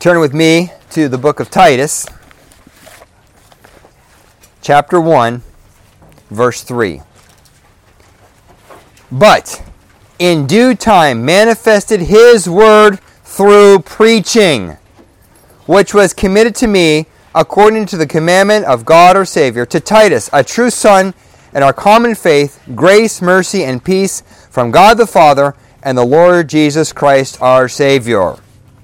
Turn with me to the book of Titus, chapter 1, verse 3. But in due time manifested his word through preaching, which was committed to me according to the commandment of God our Savior, to Titus, a true son in our common faith, grace, mercy, and peace from God the Father and the Lord Jesus Christ our Savior.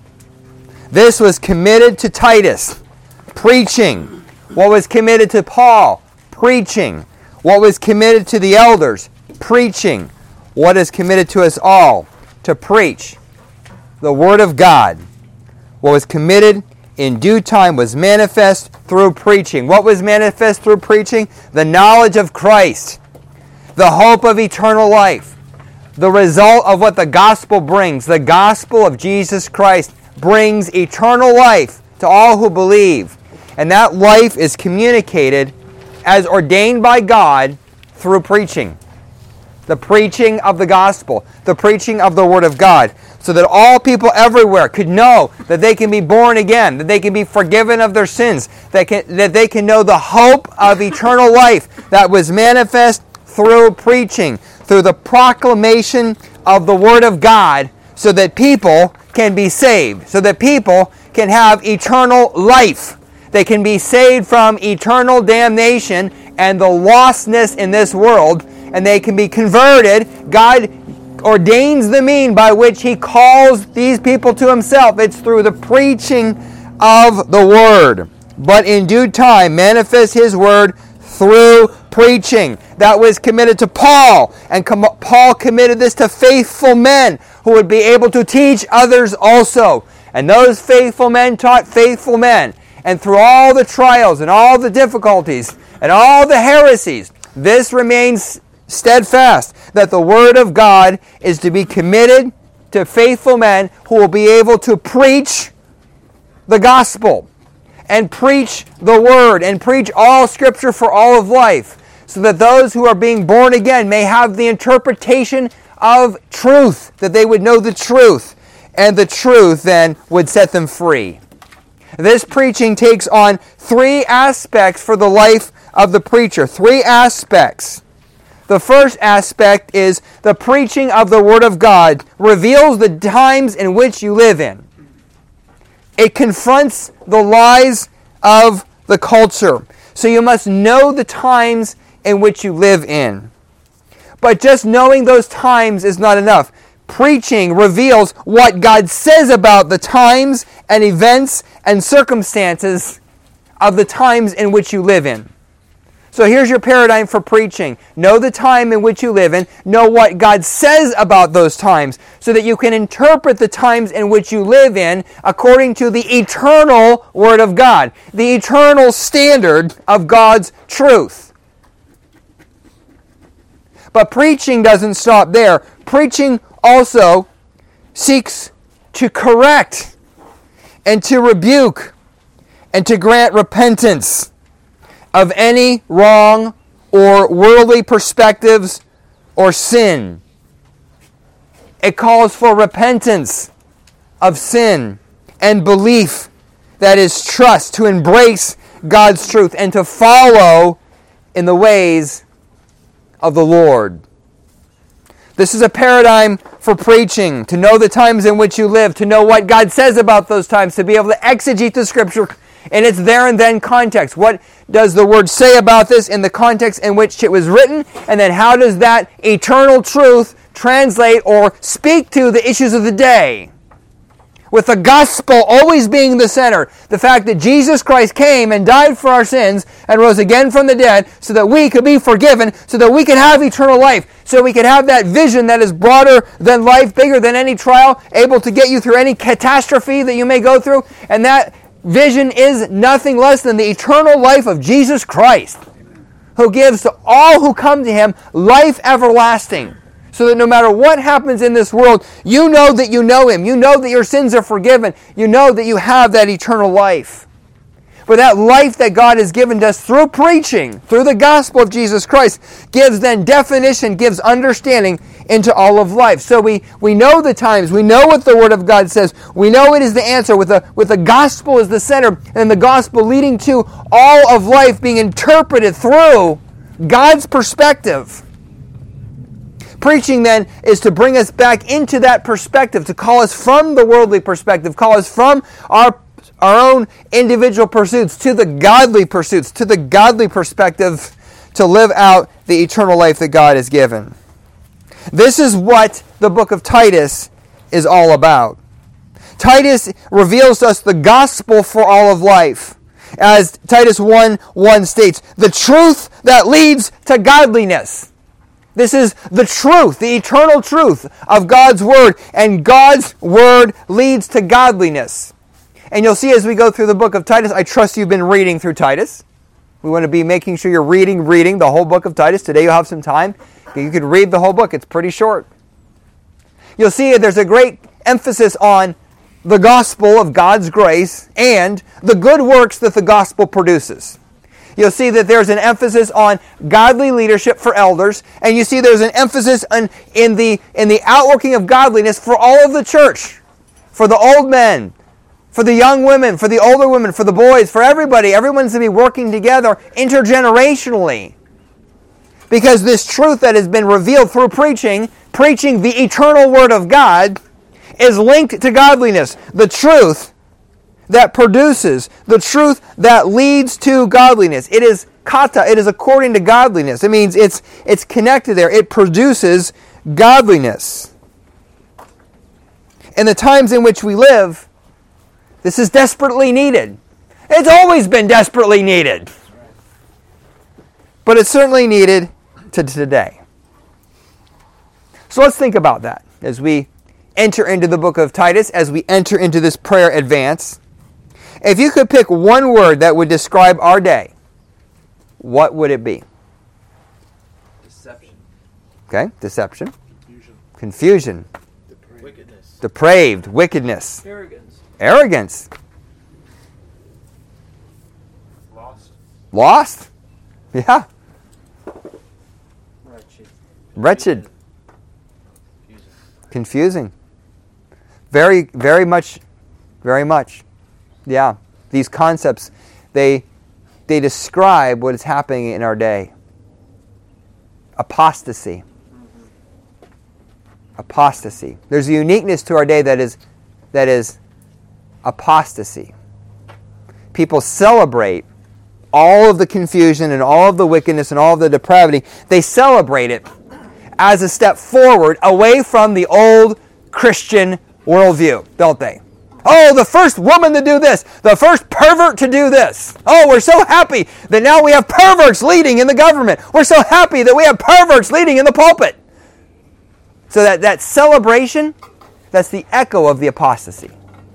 This was committed to Titus, preaching. What was committed to Paul, preaching. What was committed to the elders, preaching. What is committed to us all, to preach the Word of God. What was committed in due time was manifest through preaching. What was manifest through preaching? The knowledge of Christ, the hope of eternal life, the result of what the gospel brings. The gospel of Jesus Christ brings eternal life to all who believe. And that life is communicated as ordained by God through preaching. The preaching of the gospel, the preaching of the Word of God, so that all people everywhere could know that they can be born again, that they can be forgiven of their sins, that they can know the hope of eternal life that was manifest through preaching, through the proclamation of the Word of God, so that people can be saved, so that people can have eternal life. They can be saved from eternal damnation and the lostness in this world, and they can be converted. God ordains the mean by which He calls these people to Himself. It's through the preaching of the Word. But in due time manifest His Word through preaching. That was committed to Paul, and Paul committed this to faithful men who would be able to teach others also. And those faithful men taught faithful men. And through all the trials and all the difficulties and all the heresies, this remains steadfast, that the Word of God is to be committed to faithful men who will be able to preach the gospel and preach the Word and preach all Scripture for all of life, so that those who are being born again may have the interpretation of truth, that they would know the truth, and the truth then would set them free. This preaching takes on three aspects for the life of the preacher. Three aspects. The first aspect is the preaching of the Word of God reveals the times in which you live in. It confronts the lies of the culture. So you must know the times in which you live in. But just knowing those times is not enough. Preaching reveals what God says about the times and events and circumstances of the times in which you live in. So here's your paradigm for preaching. Know the time in which you live in. Know what God says about those times, so that you can interpret the times in which you live in according to the eternal Word of God, the eternal standard of God's truth. But preaching doesn't stop there. Preaching also seeks to correct and to rebuke and to grant repentance of any wrong or worldly perspectives or sin. It calls for repentance of sin and belief, that is trust, to embrace God's truth and to follow in the ways of the Lord. This is a paradigm for preaching, to know the times in which you live, to know what God says about those times, to be able to exegete the Scripture in its there and then context. What does the Word say about this in the context in which it was written? And then how does that eternal truth translate or speak to the issues of the day? With the gospel always being the center. The fact that Jesus Christ came and died for our sins and rose again from the dead so that we could be forgiven, so that we could have eternal life, so we could have that vision that is broader than life, bigger than any trial, able to get you through any catastrophe that you may go through. And that vision is nothing less than the eternal life of Jesus Christ, who gives to all who come to Him life everlasting. So that no matter what happens in this world, you know that you know Him. You know that your sins are forgiven. You know that you have that eternal life. But that life that God has given to us through preaching, through the gospel of Jesus Christ, gives then definition, gives understanding into all of life. So we know the times, we know what the Word of God says, we know it is the answer, with the gospel as the center, and the gospel leading to all of life being interpreted through God's perspective. Preaching then is to bring us back into that perspective, to call us from the worldly perspective, call us from our own individual pursuits to the godly pursuits, to the godly perspective, to live out the eternal life that God has given. This is what the book of Titus is all about. Titus reveals to us the gospel for all of life. As Titus 1:1 states, the truth that leads to godliness. This is the truth, the eternal truth of God's Word, and God's Word leads to godliness. And you'll see as we go through the book of Titus, I trust you've been reading through Titus. We want to be making sure you're reading the whole book of Titus. Today you'll have some time. You could read the whole book. It's pretty short. You'll see there's a great emphasis on the gospel of God's grace and the good works that the gospel produces. You'll see that there's an emphasis on godly leadership for elders, and you see there's an emphasis in the outworking of godliness for all of the church, for the old men, for the young women, for the older women, for the boys, for everybody. Everyone's to be working together intergenerationally. Because this truth that has been revealed through preaching the eternal Word of God, is linked to godliness. The truth that produces, the truth that leads to godliness. It is kata, it is according to godliness. It means it's connected there. It produces godliness. In the times in which we live, this is desperately needed. It's always been desperately needed. But it's certainly needed to today. So let's think about that as we enter into the book of Titus, as we enter into this prayer advance. If you could pick one word that would describe our day, what would it be? Deception. Okay, deception. Confusion. Wickedness. Depraved. Wickedness. Arrogance. Lost? Yeah. Wretched. Confusing. Very, very much. Yeah. These concepts, they describe what is happening in our day. Apostasy. Apostasy. There's a uniqueness to our day that is apostasy. People celebrate all of the confusion and all of the wickedness and all of the depravity. They celebrate it as a step forward away from the old Christian worldview, don't they? Oh, the first woman to do this. The first pervert to do this. Oh, we're so happy that now we have perverts leading in the government. We're so happy that we have perverts leading in the pulpit. So that celebration, that's the echo of the apostasy.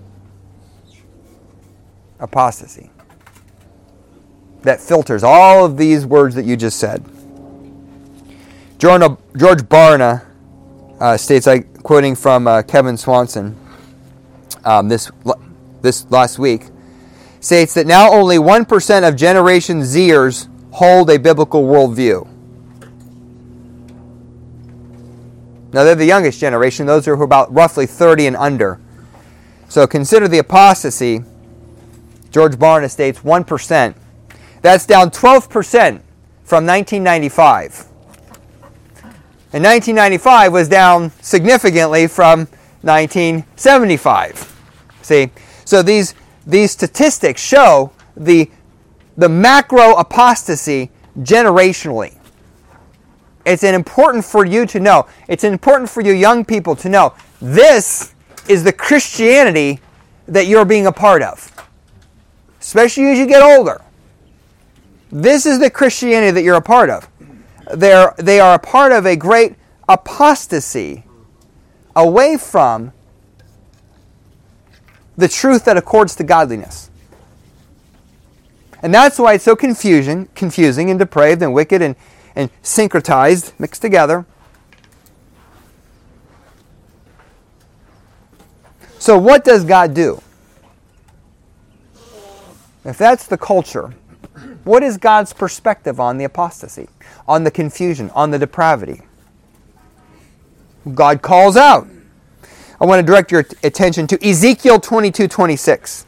Apostasy. That filters all of these words that you just said. George Barna states, quoting from Kevin Swanson this last week, states that now only 1% of Generation Zers hold a biblical worldview. Now they're the youngest generation. Those are about roughly 30 and under. So consider the apostasy. George Barna states 1%. That's down 12% from 1995. And 1995 was down significantly from 1975. See, so these statistics show the macro apostasy generationally. It's important for you to know. It's important for you young people to know. This is the Christianity that you're being a part of. Especially as you get older. This is the Christianity that you're a part of. They are a part of a great apostasy away from the truth that accords to godliness. And that's why it's so confusing and depraved and wicked and syncretized, mixed together. So what does God do? if that's the culture, what is God's perspective on the apostasy, on the confusion, on the depravity? God calls out. I want to direct your attention to Ezekiel 22:26.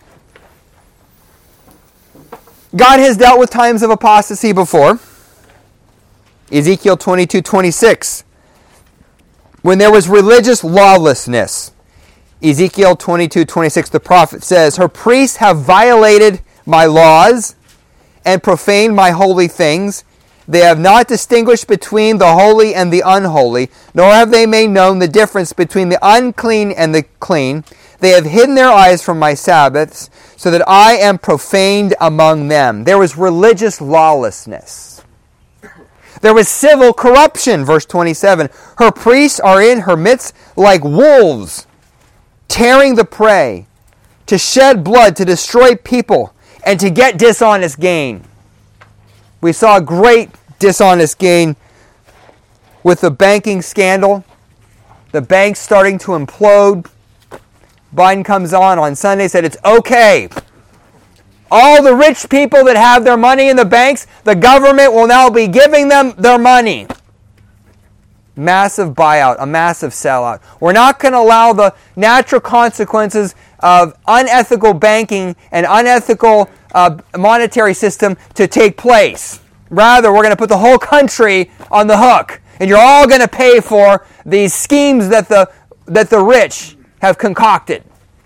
God has dealt with times of apostasy before. Ezekiel 22:26. When there was religious lawlessness. Ezekiel 22:26, the prophet says, "Her priests have violated my laws and profaned my holy things. They have not distinguished between the holy and the unholy, nor have they made known the difference between the unclean and the clean. They have hidden their eyes from my Sabbaths, so that I am profaned among them." There was religious lawlessness. There was civil corruption, verse 27. "Her priests are in her midst like wolves, tearing the prey, to shed blood, to destroy people, and to get dishonest gain." We saw a great dishonest gain with the banking scandal. The banks starting to implode. Biden comes on Sunday, said it's okay. All the rich people that have their money in the banks, the government will now be giving them their money. Massive buyout, a massive sellout. We're not going to allow the natural consequences of unethical banking and unethical monetary system to take place. Rather, we're going to put the whole country on the hook. And you're all going to pay for these schemes that the rich have concocted.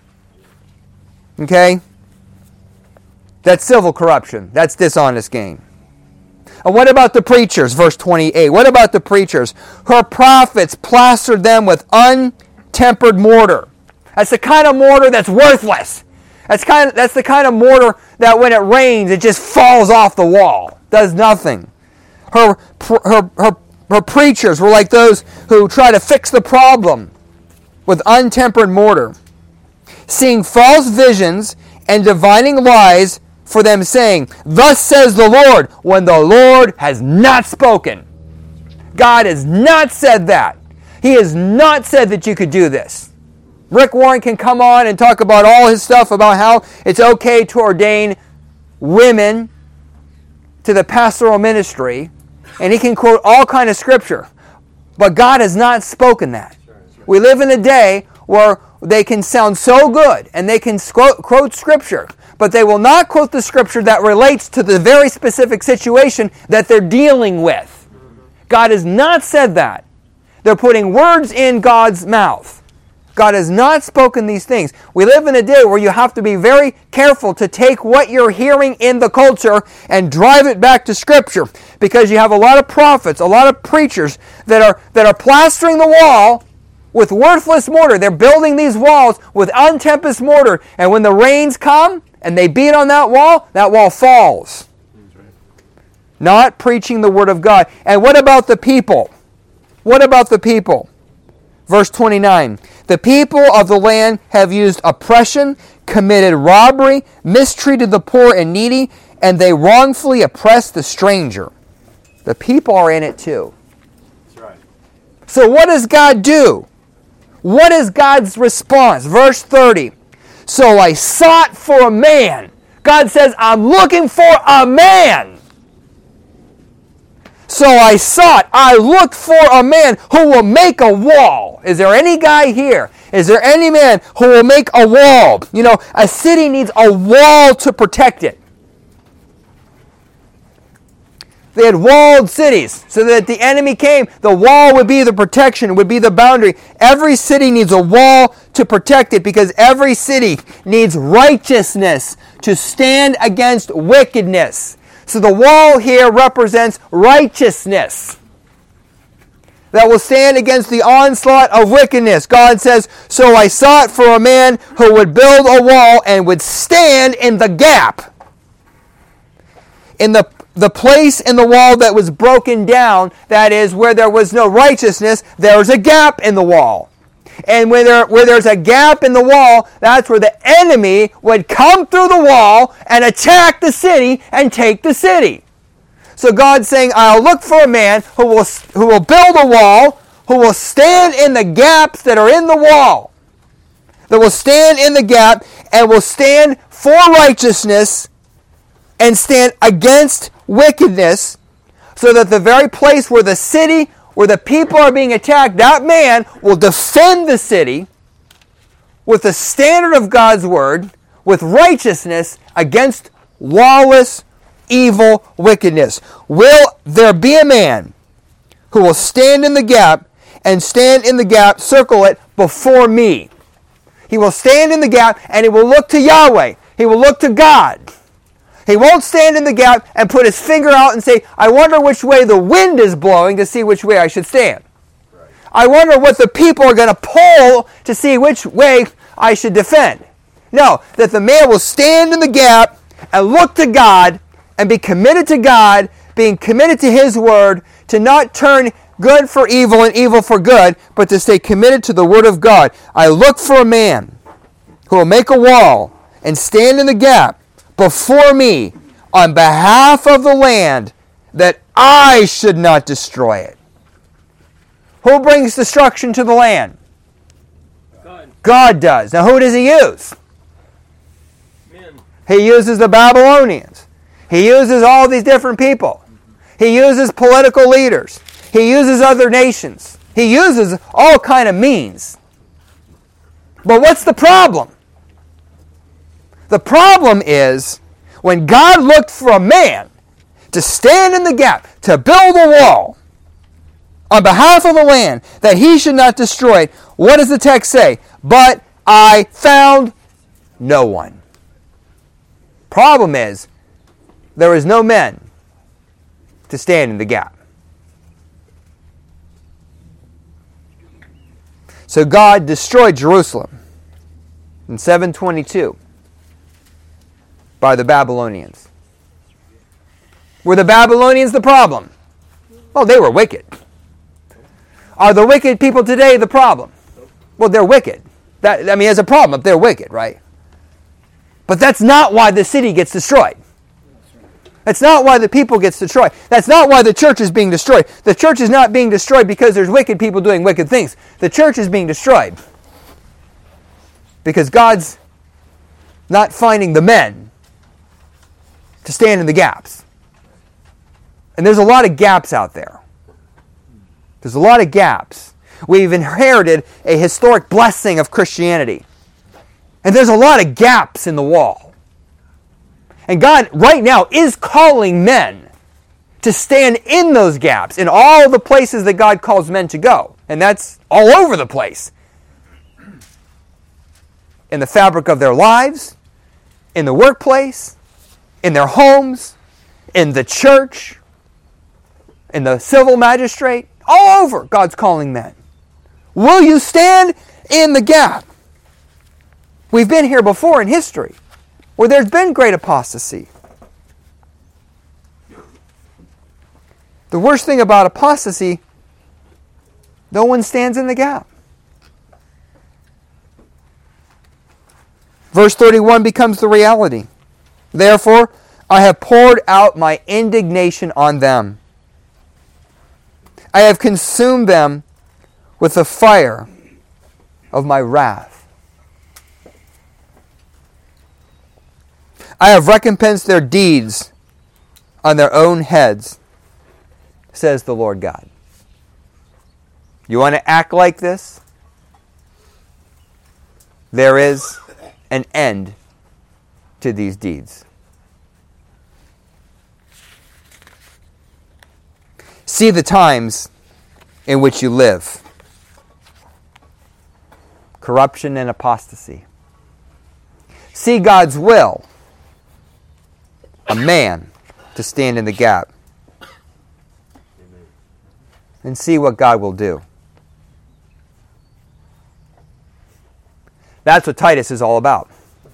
Okay? That's civil corruption. That's dishonest gain. And what about the preachers? Verse 28. What about the preachers? "Her prophets plastered them with untempered mortar." That's the kind of mortar that's worthless. That's the kind of mortar that when it rains, it just falls off the wall. Does nothing. Her preachers were like those who try to fix the problem with untempered mortar, seeing false visions and divining lies for them, saying, "Thus says the Lord," when the Lord has not spoken. God has not said that. He has not said that you could do this. Rick Warren can come on and talk about all his stuff about how it's okay to ordain women to the pastoral ministry, and he can quote all kind of scripture. But God has not spoken that. We live in a day where they can sound so good and they can quote scripture, but they will not quote the scripture that relates to the very specific situation that they're dealing with. God has not said that. They're putting words in God's mouth. God has not spoken these things. We live in a day where you have to be very careful to take what you're hearing in the culture and drive it back to Scripture, because you have a lot of prophets, a lot of preachers that are plastering the wall with worthless mortar. They're building these walls with untempered mortar, and when the rains come and they beat on that wall falls. Not preaching the Word of God. And what about the people? What about the people? Verse 29, "The people of the land have used oppression, committed robbery, mistreated the poor and needy, and they wrongfully oppressed the stranger." The people are in it too. That's right. So what does God do? What is God's response? Verse 30, "So I sought for a man." God says, I'm looking for a man. "So I looked for a man who will make a wall." Is there any guy here? Is there any man who will make a wall? You know, a city needs a wall to protect it. They had walled cities so that if the enemy came, the wall would be the protection, would be the boundary. Every city needs a wall to protect it, because every city needs righteousness to stand against wickedness. So the wall here represents righteousness that will stand against the onslaught of wickedness. God says, "So I sought for a man who would build a wall and would stand in the gap." In the place in the wall that was broken down, that is, where there was no righteousness, there was a gap in the wall. And where there's a gap in the wall, that's where the enemy would come through the wall and attack the city and take the city. So God's saying, I'll look for a man who will build a wall, who will stand in the gaps that are in the wall, that will stand in the gap and will stand for righteousness and stand against wickedness, so that the very place where the city, where the people are being attacked, that man will defend the city with the standard of God's word, with righteousness against lawless, evil wickedness. Will there be a man who will stand in the gap and stand in the gap, circle it, before me? He will stand in the gap and he will look to Yahweh. He will look to God. He won't stand in the gap and put his finger out and say, I wonder which way the wind is blowing to see which way I should stand. Right. I wonder what the people are going to pull to see which way I should defend. No, that the man will stand in the gap and look to God and be committed to God, being committed to his word, to not turn good for evil and evil for good, but to stay committed to the word of God. I look for a man who will make a wall and stand in the gap before me on behalf of the land, that I should not destroy it. Who brings destruction to the land? God does. Now who does he use? Men. He uses the Babylonians. He uses all these different people. He uses political leaders. He uses other nations. He uses all kind of means. But what's the problem? The problem is when God looked for a man to stand in the gap, to build a wall on behalf of the land that he should not destroy it, what does the text say? But I found no one. Problem is, there is no men to stand in the gap. So God destroyed Jerusalem in 722 by the Babylonians. Were the Babylonians the problem? Well, they were wicked. Are the wicked people today the problem? Well, they're wicked. There's a problem if they're wicked, right? But that's not why the city gets destroyed. That's not why the people gets destroyed. That's not why the church is being destroyed. The church is not being destroyed because there's wicked people doing wicked things. The church is being destroyed because God's not finding the men to stand in the gaps. And there's a lot of gaps out there. There's a lot of gaps. We've inherited a historic blessing of Christianity. And there's a lot of gaps in the wall. And God right now is calling men to stand in those gaps, in all the places that God calls men to go. And that's all over the place. In the fabric of their lives, in the workplace, in their homes, in the church, in the civil magistrate, all over God's calling men. Will you stand in the gap? We've been here before in history where there's been great apostasy. The worst thing about apostasy, no one stands in the gap. Verse 31 becomes the reality. Therefore, I have poured out my indignation on them. I have consumed them with the fire of my wrath. I have recompensed their deeds on their own heads, says the Lord God. You want to act like this? There is an end to these deeds. See the times in which you live. Corruption and apostasy. See God's will. A man to stand in the gap. And see what God will do. That's what Titus is all about.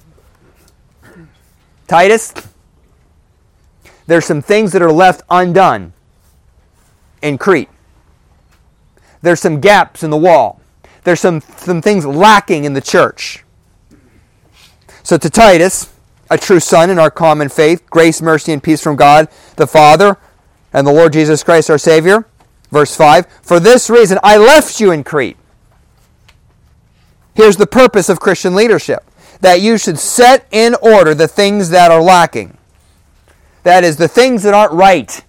Titus, there's some things that are left undone in Crete. There's some gaps in the wall. There's some things lacking in the church. So to Titus, a true son in our common faith, grace, mercy, and peace from God the Father and the Lord Jesus Christ our Savior. Verse 5, for this reason I left you in Crete. Here's the purpose of Christian leadership, that you should set in order the things that are lacking. That is, the things that aren't right.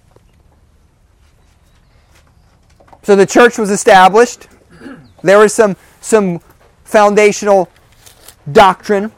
So the church was established. There was some foundational doctrine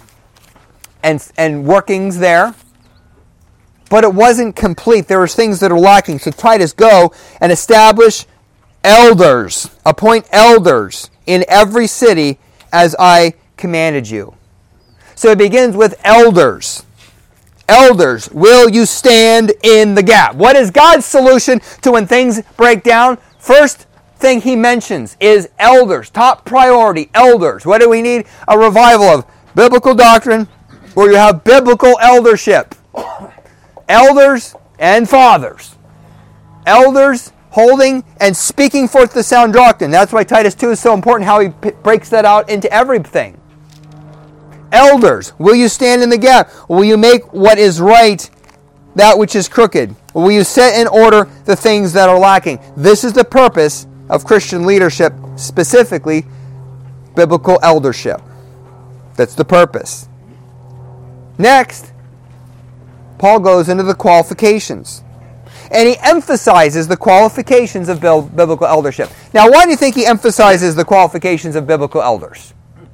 and workings there. But it wasn't complete. There was things that are lacking. So Titus, go and establish elders. Appoint elders in every city as I commanded you. So it begins with elders. Elders, will you stand in the gap? What is God's solution to when things break down? First thing he mentions is elders. Top priority, elders. What do we need? A revival of biblical doctrine where you have biblical eldership. Elders and fathers. Elders holding and speaking forth the sound doctrine. That's why Titus 2 is so important, how he breaks that out into everything. Elders, will you stand in the gap? Will you make what is right that which is crooked? Will you set in order the things that are lacking? This is the purpose of Christian leadership, specifically biblical eldership. That's the purpose. Next, Paul goes into the qualifications. And he emphasizes the qualifications of biblical eldership. Now, why do you think he emphasizes the qualifications of biblical elders?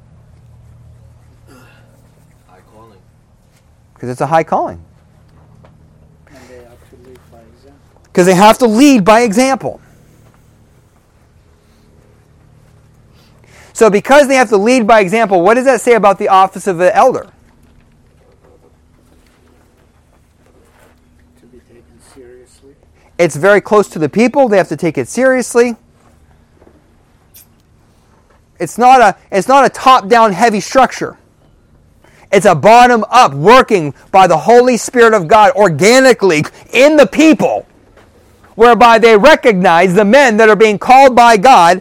High calling. Because it's a high calling. And they have to lead by example. Because they have to lead by example. So because they have to lead by example, what does that say about the office of the elder? To be taken seriously. It's very close to the people. They have to take it seriously. It's not a top-down heavy structure. It's a bottom-up working by the Holy Spirit of God organically in the people, whereby they recognize the men that are being called by God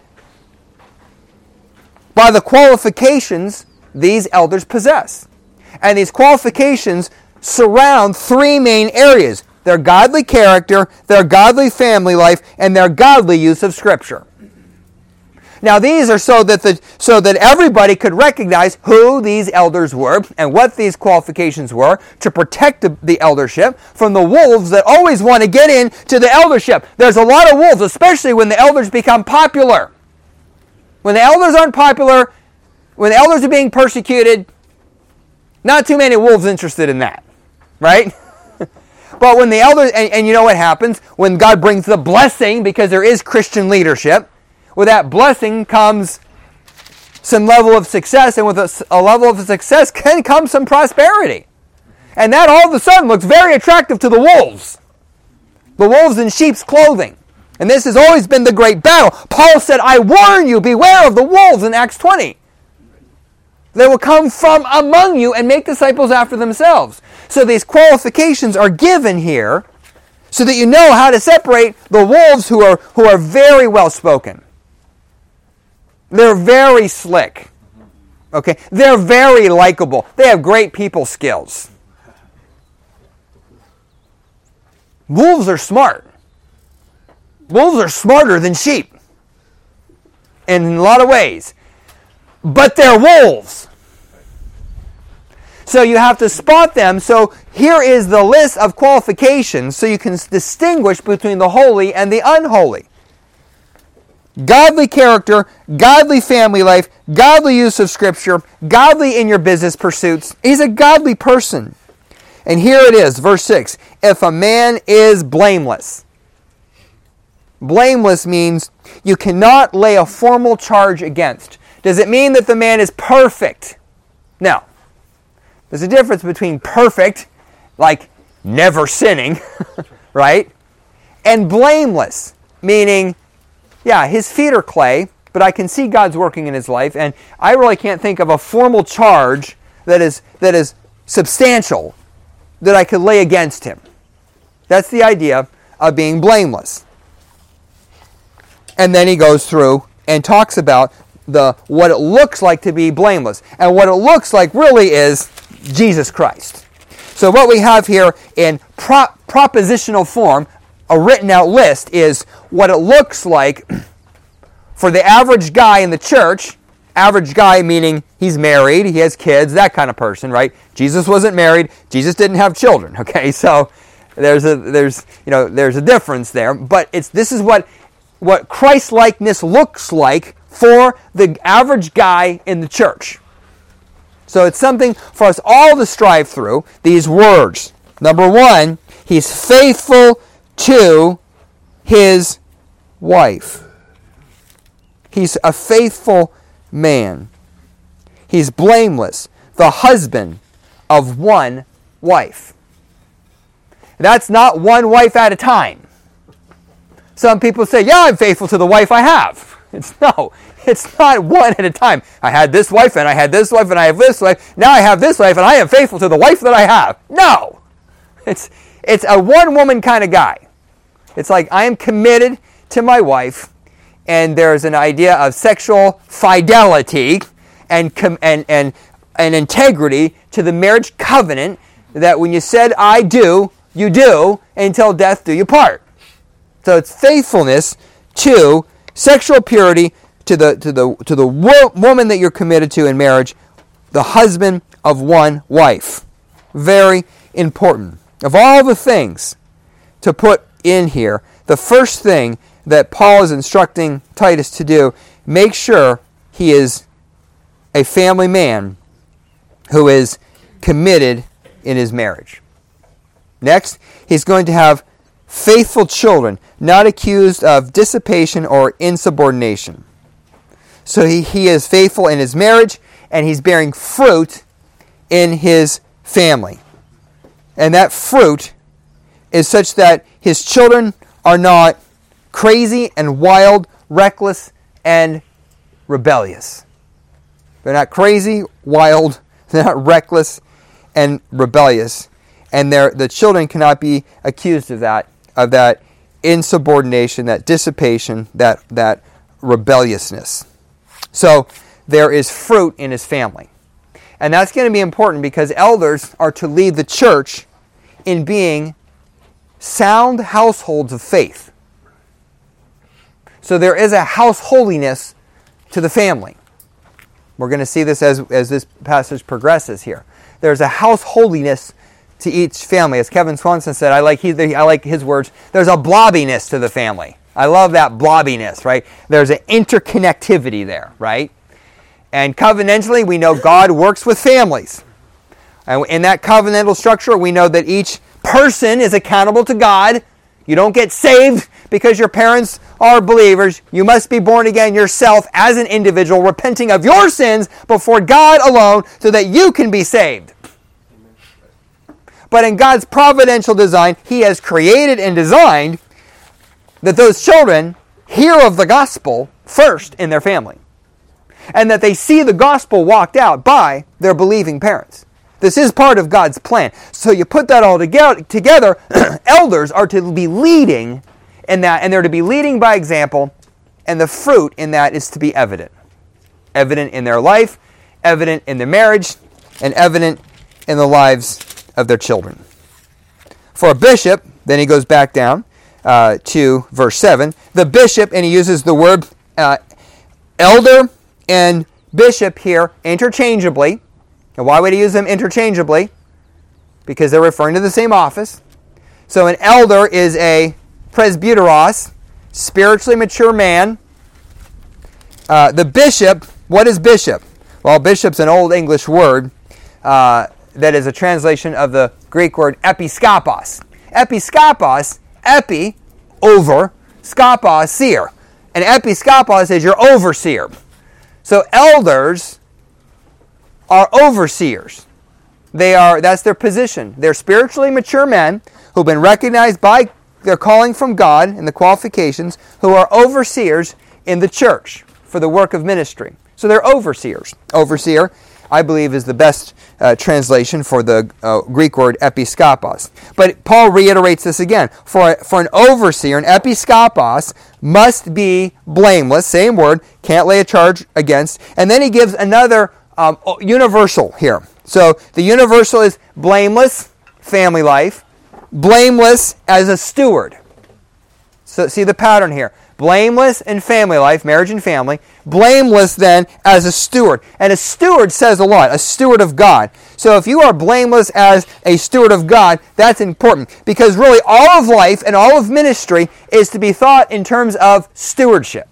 by the qualifications these elders possess. And these qualifications surround three main areas: their godly character, their godly family life, and their godly use of Scripture. Now these are so that everybody could recognize who these elders were and what these qualifications were to protect the eldership from the wolves that always want to get into the eldership. There's a lot of wolves, especially when the elders become popular. When the elders aren't popular, when the elders are being persecuted, not too many wolves interested in that, right? But when the elders, and you know what happens when God brings the blessing, because there is Christian leadership, with that blessing comes some level of success, and with a level of success can come some prosperity. And that all of a sudden looks very attractive to the wolves. The wolves in sheep's clothing. And this has always been the great battle. Paul said, I warn you, beware of the wolves in Acts 20. They will come from among you and make disciples after themselves. So these qualifications are given here so that you know how to separate the wolves who are very well spoken. They're very slick. Okay? They're very likable. They have great people skills. Wolves are smart. Wolves are smarter than sheep in a lot of ways. But they're wolves. So you have to spot them. So here is the list of qualifications so you can distinguish between the holy and the unholy. Godly character, godly family life, godly use of Scripture, godly in your business pursuits. He's a godly person. And here it is, verse 6. If a man is blameless. Blameless means you cannot lay a formal charge against. Does it mean that the man is perfect? No. There's a difference between perfect, like never sinning, right? And blameless, meaning, yeah, his feet are clay, but I can see God's working in his life, and I really can't think of a formal charge that is substantial that I could lay against him. That's the idea of being blameless. And then he goes through and talks about what it looks like to be blameless. And what it looks like really is Jesus Christ. So what we have here in propositional form, a written out list, is what it looks like for the average guy in the church. Average guy meaning he's married, he has kids, that kind of person, right? Jesus wasn't married, Jesus didn't have children, okay? So There's a difference there, but this is what Christ-likeness looks like for the average guy in the church. So it's something for us all to strive through, these words. Number one, he's faithful to his wife. He's a faithful man. He's blameless, the husband of one wife. That's not one wife at a time. Some people say, yeah, I'm faithful to the wife I have. It's not one at a time. I had this wife, and I had this wife, and I have this wife. Now I have this wife, and I am faithful to the wife that I have. No! It's a one-woman kind of guy. It's like, I am committed to my wife, and there's an idea of sexual fidelity and integrity to the marriage covenant that when you said, I do, you do, until death do you part. So it's faithfulness to sexual purity, to the woman that you're committed to in marriage, the husband of one wife. Very important. Of all the things to put in here, the first thing that Paul is instructing Titus to do, make sure he is a family man who is committed in his marriage. Next, he's going to have faithful children, not accused of dissipation or insubordination. So he is faithful in his marriage, and he's bearing fruit in his family. And that fruit is such that his children are not crazy and wild, reckless, and rebellious. They're not crazy, wild, they're not reckless, and rebellious. And the children cannot be accused of that insubordination, that dissipation, that rebelliousness. So there is fruit in his family. And that's going to be important because elders are to lead the church in being sound households of faith. So there is a householdiness to the family. We're going to see this as this passage progresses here. There's a householdiness to each family. As Kevin Swanson said, I like his words, there's a blobbiness to the family. I love that blobbiness, right? There's an interconnectivity there, right? And covenantally, we know God works with families. And in that covenantal structure, we know that each person is accountable to God. You don't get saved because your parents are believers. You must be born again yourself as an individual, repenting of your sins before God alone so that you can be saved. But in God's providential design, He has created and designed that those children hear of the gospel first in their family. And that they see the gospel walked out by their believing parents. This is part of God's plan. So you put that all together, elders are to be leading in that, and they're to be leading by example, and the fruit in that is to be evident. Evident in their life, evident in their marriage, and evident in the lives of their children. For a bishop, then he goes back down to verse 7. The bishop, and he uses the word elder and bishop here interchangeably. And why would he use them interchangeably? Because they're referring to the same office. So an elder is a presbyteros, spiritually mature man. The bishop, what is bishop? Well, bishop's an old English word that is a translation of the Greek word episkopos. Episkopos, epi, over, skopos, seer. And episkopos is your overseer. So elders are overseers. That's their position. They're spiritually mature men who've been recognized by their calling from God and the qualifications, who are overseers in the church for the work of ministry. So they're overseers. Overseer, I believe, is the best translation for the Greek word episkopos. But Paul reiterates this again. For an overseer, an episkopos must be blameless, same word, can't lay a charge against. And then he gives another universal here. So the universal is blameless, family life, blameless as a steward. So see the pattern here. Blameless in family life, marriage and family. Blameless then as a steward. And a steward says a lot, a steward of God. So if you are blameless as a steward of God, that's important. Because really all of life and all of ministry is to be thought in terms of stewardship.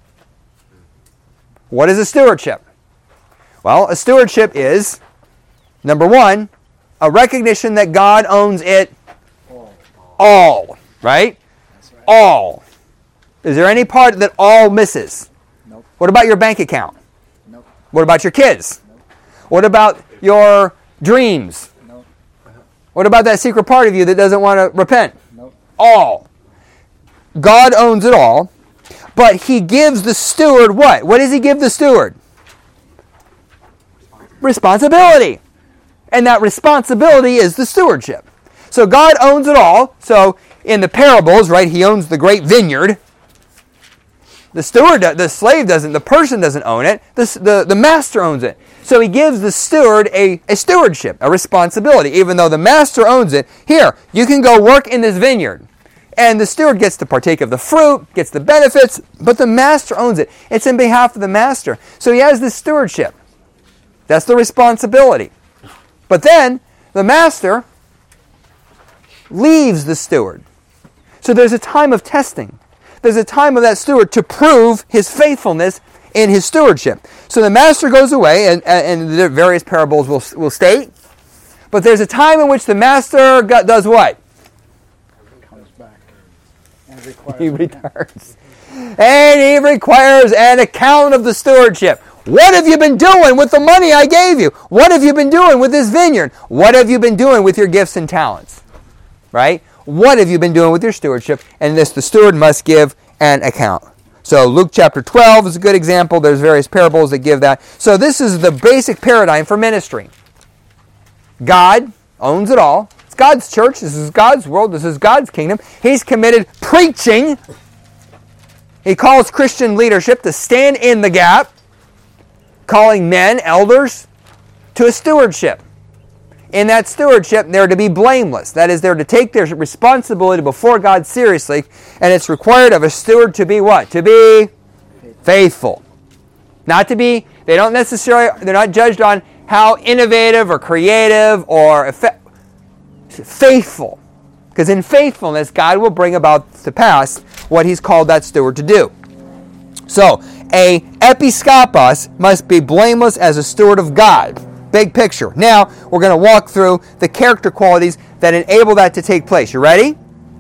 What is a stewardship? Well, a stewardship is, number one, a recognition that God owns it all. Right? That's right. All. Is there any part that all misses? Nope. What about your bank account? Nope. What about your kids? Nope. What about your dreams? Nope. What about that secret part of you that doesn't want to repent? Nope. All. God owns it all, but He gives the steward what? What does He give the steward? Responsibility. And that responsibility is the stewardship. So God owns it all. So in the parables, right, He owns the great vineyard. The steward, the slave doesn't, the person doesn't own it. The master owns it. So He gives the steward a stewardship, a responsibility, even though the master owns it. Here, you can go work in this vineyard. And the steward gets to partake of the fruit, gets the benefits, but the master owns it. It's in behalf of the master. So he has this stewardship. That's the responsibility. But then, the master leaves the steward. So there's a time of testing. There's a time of that steward to prove his faithfulness in his stewardship. So the master goes away, and the various parables will state. But there's a time in which the master does what? Comes back and requires He an account. returns. And He requires an account of the stewardship. What have you been doing with the money I gave you? What have you been doing with this vineyard? What have you been doing with your gifts and talents? Right? What have you been doing with your stewardship? And the steward must give an account. So Luke chapter 12 is a good example. There's various parables that give that. So this is the basic paradigm for ministry. God owns it all. It's God's church. This is God's world. This is God's kingdom. He's committed preaching. He calls Christian leadership to stand in the gap, calling men, elders, to a stewardship. In that stewardship, they're to be blameless. That is, they're to take their responsibility before God seriously, and it's required of a steward to be what? To be faithful. Not to be, they're not judged on how innovative or creative or faithful. Because in faithfulness, God will bring about to pass what He's called that steward to do. So, a episkopos must be blameless as a steward of God. Big picture. Now, we're going to walk through the character qualities that enable that to take place. You ready?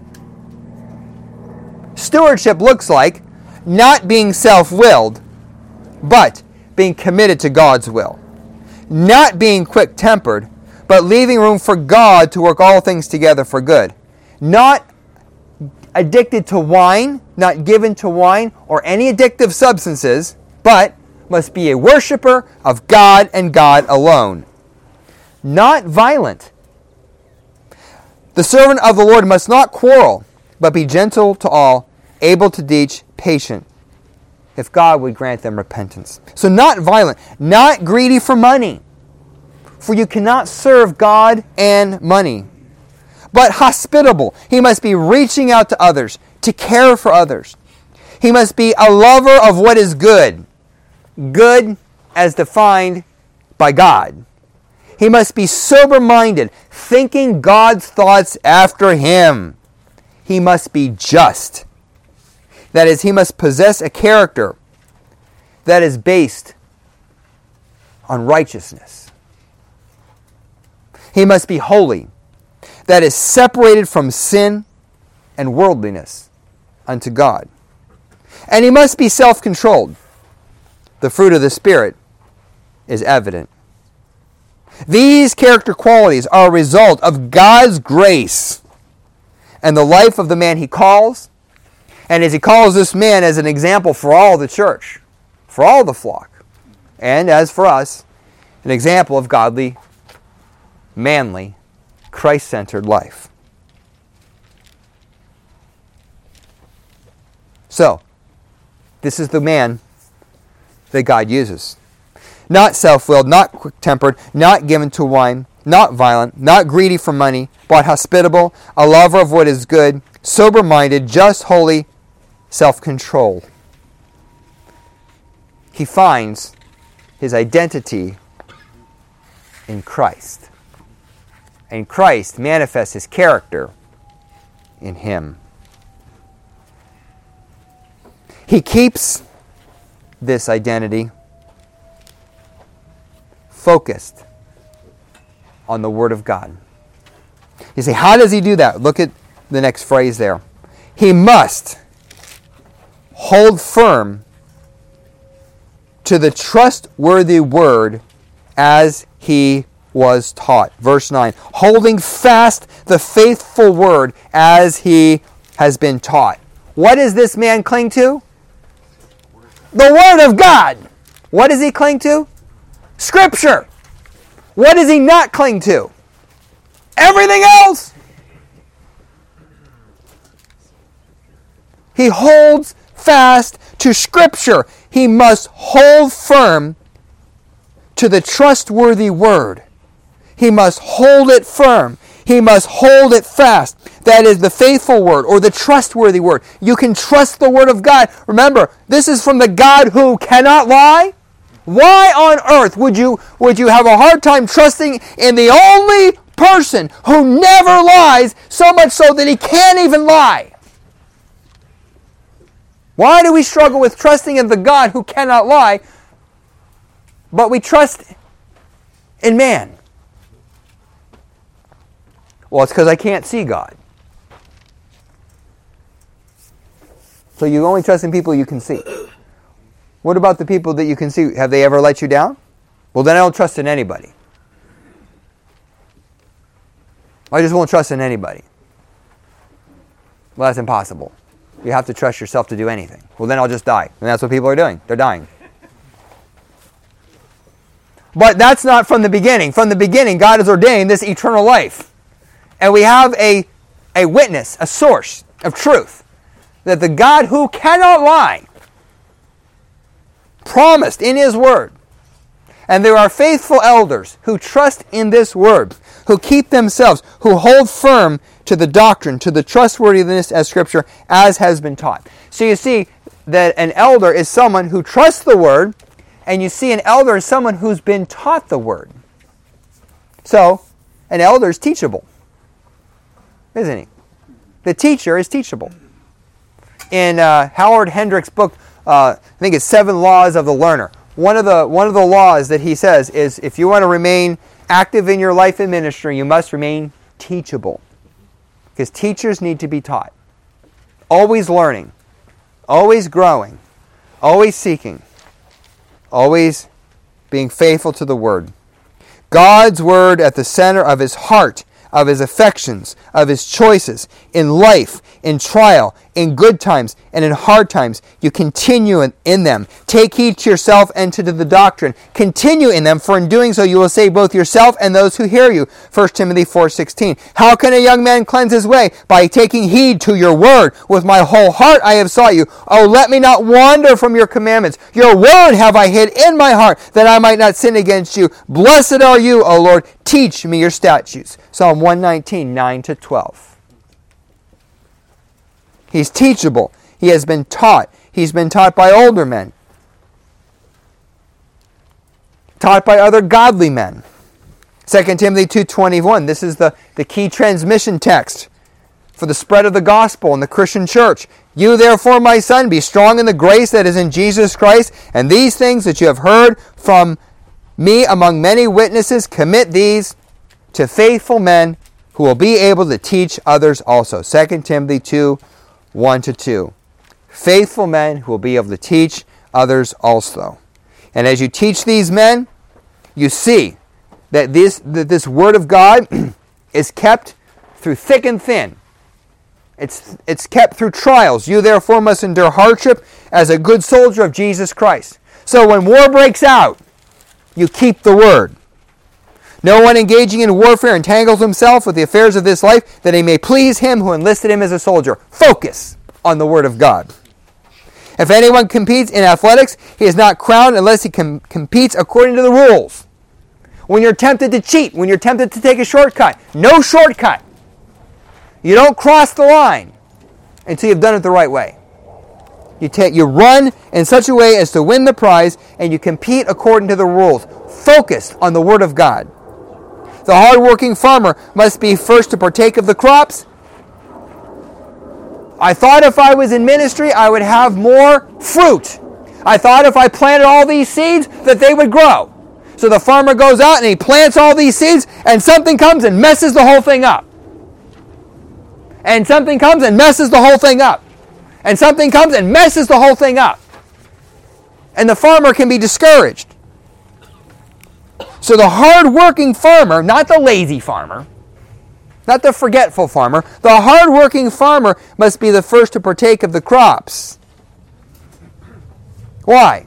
Stewardship looks like not being self-willed, but being committed to God's will. Not being quick-tempered, but leaving room for God to work all things together for good. Not addicted to wine, not given to wine or any addictive substances, but must be a worshiper of God and God alone. Not violent. The servant of the Lord must not quarrel, but be gentle to all, able to teach, patient, if God would grant them repentance. So not violent, not greedy for money, for you cannot serve God and money. But hospitable. He must be reaching out to others, to care for others. He must be a lover of what is good. Good as defined by God. He must be sober-minded, thinking God's thoughts after Him. He must be just. That is, he must possess a character that is based on righteousness. He must be holy, that is separated from sin and worldliness unto God. And he must be self-controlled. The fruit of the Spirit is evident. These character qualities are a result of God's grace and the life of the man He calls, and as He calls this man as an example for all the church, for all the flock, and as for us, an example of godly, manly, Christ-centered life. So, this is the man that God uses. Not self-willed, not quick-tempered, not given to wine, not violent, not greedy for money, but hospitable, a lover of what is good, sober-minded, just, holy, self-control. He finds his identity in Christ. And Christ manifests his character in him. He keeps this identity focused on the Word of God. You say, how does he do that? Look at the next phrase there. He must hold firm to the trustworthy Word as he was taught. Verse 9, holding fast the faithful Word as he has been taught. What does this man cling to? The Word of God. What does he cling to? Scripture. What does he not cling to? Everything else. He holds fast to Scripture. He must hold firm to the trustworthy Word. He must hold it firm. He must hold it fast. That is the faithful Word or the trustworthy Word. You can trust the Word of God. Remember, this is from the God who cannot lie. Why on earth would you have a hard time trusting in the only person who never lies, so much so that he can't even lie? Why do we struggle with trusting in the God who cannot lie, but we trust in man? Well, it's because I can't see God. So you only trust in people you can see. What about the people that you can see? Have they ever let you down? Well, then I don't trust in anybody. I just won't trust in anybody. Well, that's impossible. You have to trust yourself to do anything. Well, then I'll just die. And that's what people are doing. They're dying. But that's not from the beginning. From the beginning, God has ordained this eternal life. And we have a witness, a source of truth, that the God who cannot lie promised in His Word. And there are faithful elders who trust in this Word, who keep themselves, who hold firm to the doctrine, to the trustworthiness of Scripture as has been taught. So you see that an elder is someone who trusts the Word, and you see an elder is someone who's been taught the Word. So, an elder is teachable, isn't he? The teacher is teachable. In Howard Hendricks' book, I think it's 7 Laws of the Learner, one of the laws that he says is if you want to remain active in your life and ministry, you must remain teachable. Because teachers need to be taught. Always learning. Always growing. Always seeking. Always being faithful to the Word. God's Word at the center of His heart, of His affections, of His choices, in life, in trial, in good times, and in hard times. You continue in them. Take heed to yourself and to the doctrine. Continue in them, for in doing so you will save both yourself and those who hear you. 1 Timothy 4:16. How can a young man cleanse his way? By taking heed to your word. With my whole heart I have sought you. Oh, let me not wander from your commandments. Your word have I hid in my heart, that I might not sin against you. Blessed are you, O Lord. Teach me your statutes. Psalm 119, 9-12. He's teachable. He has been taught. He's been taught by older men. Taught by other godly men. 2 Timothy 2:21. This is the key transmission text for the spread of the gospel in the Christian church. You therefore, my son, be strong in the grace that is in Jesus Christ, and these things that you have heard from me among many witnesses, commit these to faithful men who will be able to teach others also. 2 Timothy 2:1-2. Faithful men who will be able to teach others also. And as you teach these men, you see that this Word of God is kept through thick and thin. It's kept through trials. You therefore must endure hardship as a good soldier of Jesus Christ. So when war breaks out, you keep the Word. No one engaging in warfare entangles himself with the affairs of this life, that he may please him who enlisted him as a soldier. Focus on the Word of God. If anyone competes in athletics, he is not crowned unless he competes according to the rules. When you're tempted to cheat, when you're tempted to take a shortcut, no shortcut. You don't cross the line until you've done it the right way. You run in such a way as to win the prize, and you compete according to the rules, focused on the Word of God. The hard-working farmer must be first to partake of the crops. I thought if I was in ministry, I would have more fruit. I thought if I planted all these seeds, that they would grow. So the farmer goes out and he plants all these seeds, and something comes and messes the whole thing up. And something comes and messes the whole thing up. And something comes and messes the whole thing up. And the farmer can be discouraged. So the hard-working farmer, not the lazy farmer, not the forgetful farmer, the hard-working farmer must be the first to partake of the crops. Why?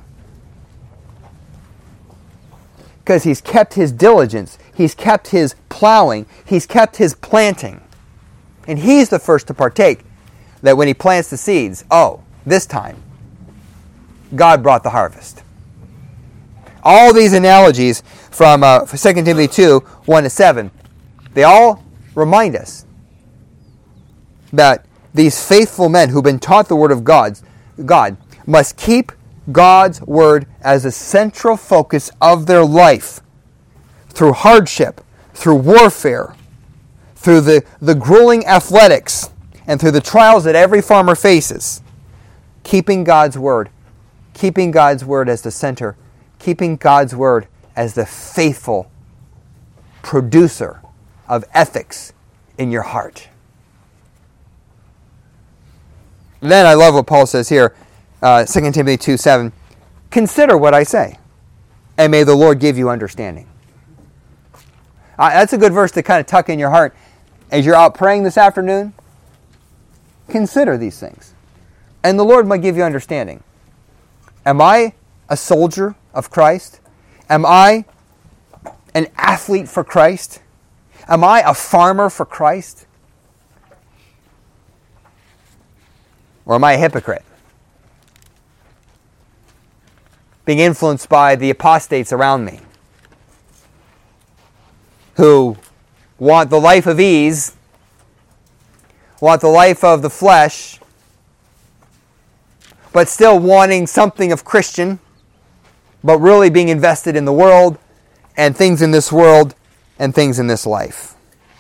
Because he's kept his diligence, he's kept his plowing, he's kept his planting. And he's the first to partake. That when he plants the seeds, this time, God brought the harvest. All these analogies from 2 Timothy 2, 1-7, they all remind us that these faithful men who've been taught the Word of God must keep God's Word as a central focus of their life through hardship, through warfare, through the grueling athletics, and through the trials that every farmer faces. Keeping God's Word as the center, keeping God's Word as the faithful producer of ethics in your heart. And then I love what Paul says here, 2 Timothy 2:7. Consider what I say, and may the Lord give you understanding. That's a good verse to kind of tuck in your heart as you're out praying this afternoon. Consider these things, and the Lord might give you understanding. Am I a soldier of Christ? Am I an athlete for Christ? Am I a farmer for Christ? Or am I a hypocrite? Being influenced by the apostates around me who want the life of ease, want the life of the flesh, but still wanting something of Christian, but really being invested in the world and things in this world and things in this life.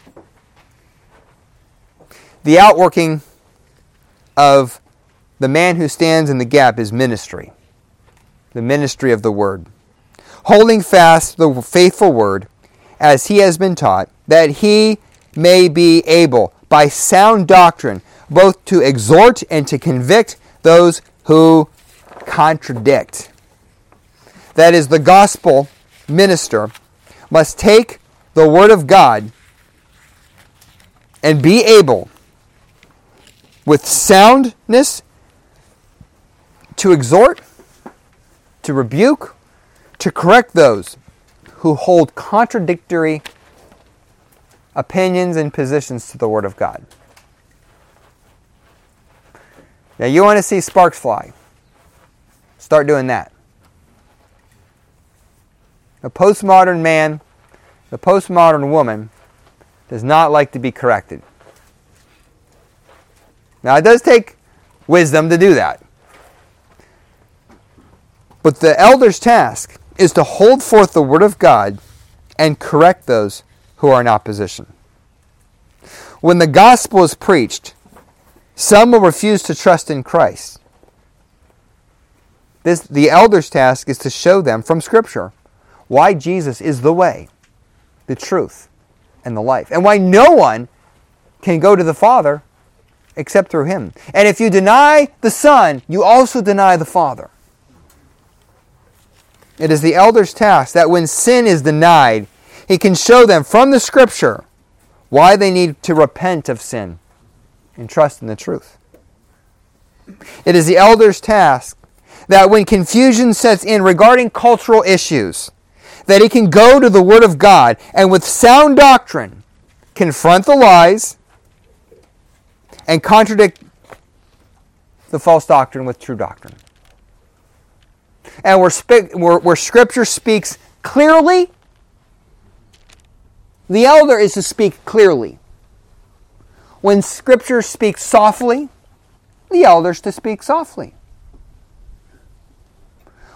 The outworking of the man who stands in the gap is ministry. The ministry of the Word. Holding fast the faithful Word as he has been taught, that he may be able, by sound doctrine, both to exhort and to convict those who contradict. That is, the gospel minister must take the Word of God and be able, with soundness, to exhort, to rebuke, to correct those who hold contradictory opinions and positions to the Word of God. Now, you want to see sparks fly? Start doing that. The postmodern man, the postmodern woman, does not like to be corrected. Now, it does take wisdom to do that. But the elder's task is to hold forth the Word of God and correct those who are in opposition. When the gospel is preached, some will refuse to trust in Christ. The elder's task is to show them from Scripture why Jesus is the way, the truth, and the life, and why no one can go to the Father except through Him. And if you deny the Son, you also deny the Father. It is the elder's task that when sin is denied, he can show them from the Scripture why they need to repent of sin and trust in the truth. It is the elder's task that when confusion sets in regarding cultural issues, that he can go to the Word of God and with sound doctrine confront the lies and contradict the false doctrine with true doctrine. And where Scripture speaks clearly, the elder is to speak clearly. When Scripture speaks softly, the elder is to speak softly.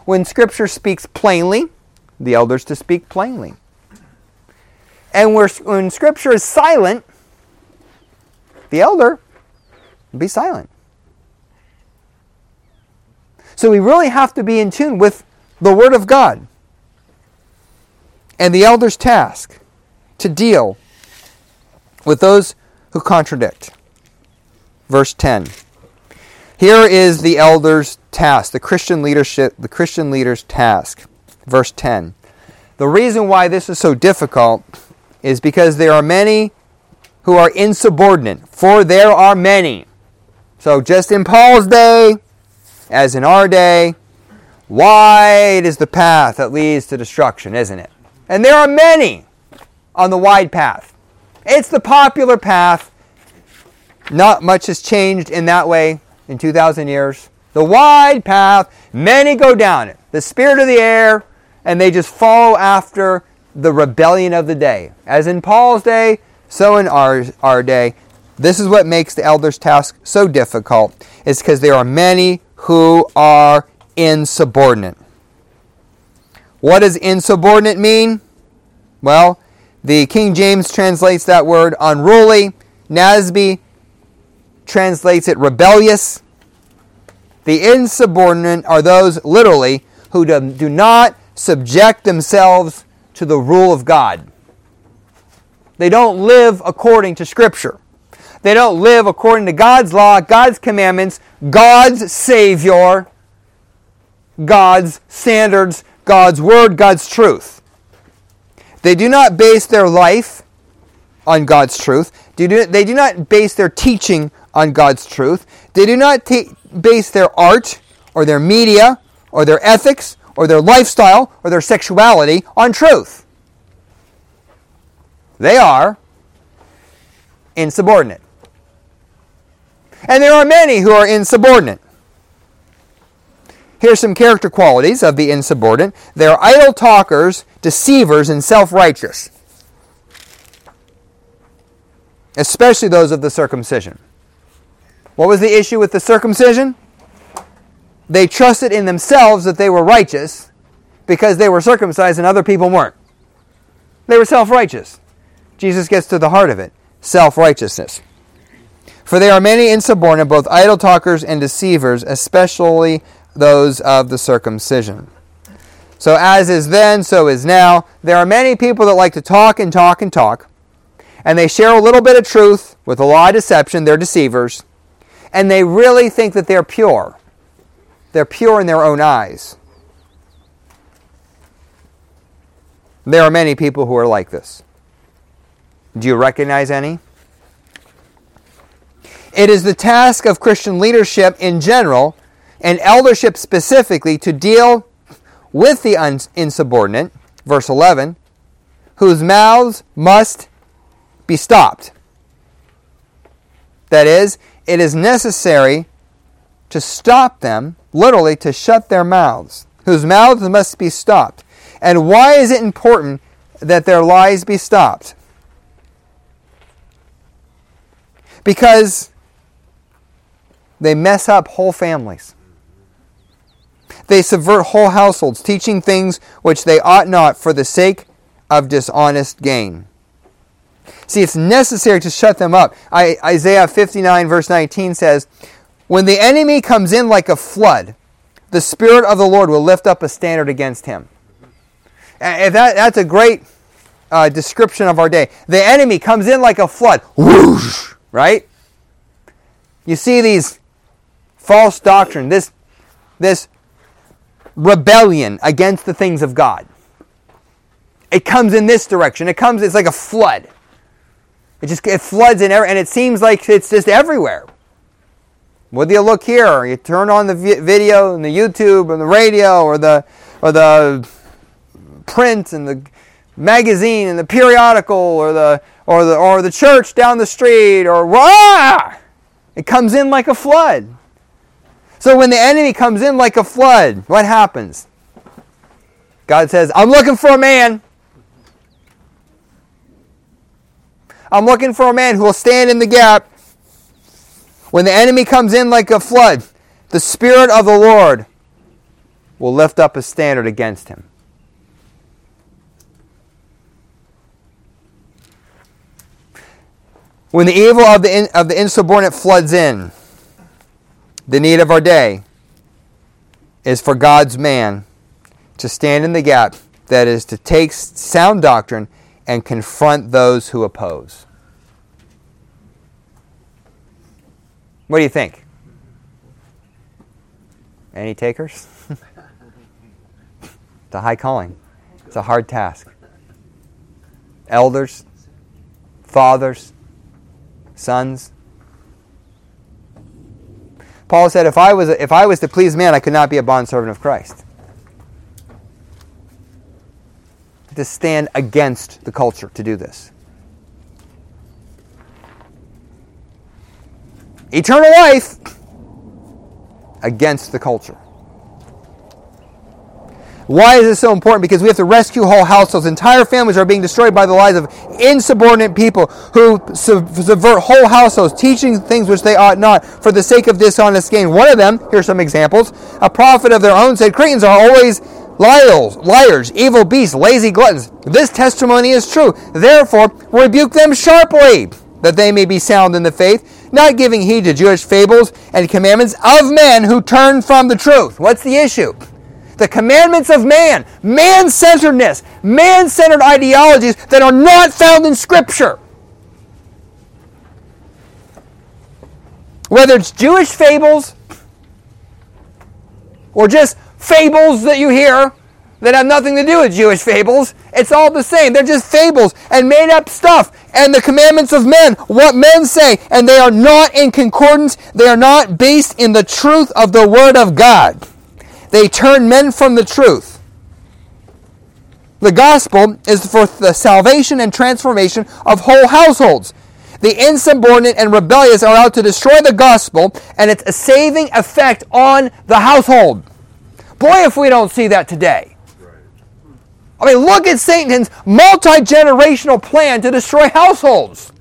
when Scripture speaks plainly, the elders to speak plainly. And when Scripture is silent, the elder will be silent. So we really have to be in tune with the Word of God. And the elder's task to deal with those who contradict. Verse 10. Here is the elder's task, the Christian leader's task. Verse 10. The reason why this is so difficult is because there are many who are insubordinate. For there are many. So just in Paul's day, as in our day, wide is the path that leads to destruction, isn't it? And there are many on the wide path. It's the popular path. Not much has changed in that way in 2,000 years. The wide path, many go down it. The spirit of the air, and they just follow after the rebellion of the day. As in Paul's day, so in our day. This is what makes the elder's task so difficult. It's because there are many who are insubordinate. What does insubordinate mean? Well, the King James translates that word unruly. NASB translates it rebellious. The insubordinate are those, literally, who do not subject themselves to the rule of God. They don't live according to Scripture. They don't live according to God's law, God's commandments, God's Savior, God's standards, God's Word, God's truth. They do not base their life on God's truth. They do not base their teaching on God's truth. They do not base their art or their media or their ethics or their lifestyle or their sexuality on truth. They are insubordinate. And there are many who are insubordinate. Here's some character qualities of the insubordinate. They are idle talkers, deceivers, and self-righteous. Especially those of the circumcision. What was the issue with the circumcision? They trusted in themselves that they were righteous because they were circumcised and other people weren't. They were self-righteous. Jesus gets to the heart of it. Self-righteousness. For there are many insubordinate, both idle talkers and deceivers, especially those of the circumcision. So as is then, so is now. There are many people that like to talk and talk and talk. And they share a little bit of truth with a lot of deception. They're deceivers. And they really think that they're pure. They're pure in their own eyes. There are many people who are like this. Do you recognize any? It is the task of Christian leadership in general, and eldership specifically, to deal with the insubordinate, verse 11, whose mouths must be stopped. That is, it is necessary to stop them, literally to shut their mouths, whose mouths must be stopped. And why is it important that their lies be stopped? Because they mess up whole families. They subvert whole households, teaching things which they ought not for the sake of dishonest gain. See, it's necessary to shut them up. Isaiah 59 verse 19 says, when the enemy comes in like a flood, the Spirit of the Lord will lift up a standard against him. That's a great description of our day. The enemy comes in like a flood. Whoosh! Right? You see these false doctrine, this rebellion against the things of God. It comes in this direction. It's like a flood. It floods in and it seems like it's just everywhere. Whether you look here, or you turn on the video and the YouTube or the radio or the print and the magazine and the periodical or the church down the street it comes in like a flood. So when the enemy comes in like a flood, what happens? God says, I'm looking for a man. I'm looking for a man who will stand in the gap. When the enemy comes in like a flood, the Spirit of the Lord will lift up a standard against him. When the evil of the insubordinate floods in, the need of our day is for God's man to stand in the gap, that is, to take sound doctrine and confront those who oppose. What do you think? Any takers? It's a high calling. It's a hard task. Elders, fathers, sons. Paul said, if I was to please man, I could not be a bondservant of Christ. To stand against the culture to do this. Eternal life against the culture. Why is this so important? Because we have to rescue whole households. Entire families are being destroyed by the lies of insubordinate people who subvert whole households, teaching things which they ought not for the sake of dishonest gain. One of them, here's some examples, a prophet of their own said, Cretans are always liars, evil beasts, lazy gluttons. This testimony is true. Therefore, rebuke them sharply, that they may be sound in the faith, not giving heed to Jewish fables and commandments of men who turn from the truth. What's the issue? The commandments of man, man-centeredness, man-centered ideologies that are not found in Scripture. Whether it's Jewish fables or just fables that you hear that have nothing to do with Jewish fables, it's all the same. They're just fables and made up stuff. And the commandments of men, what men say, and they are not in concordance, they are not based in the truth of the Word of God. They turn men from the truth. The gospel is for the salvation and transformation of whole households. The insubordinate and rebellious are out to destroy the gospel and its a saving effect on the household. Boy, if we don't see that today. I mean, look at Satan's multi-generational plan to destroy households.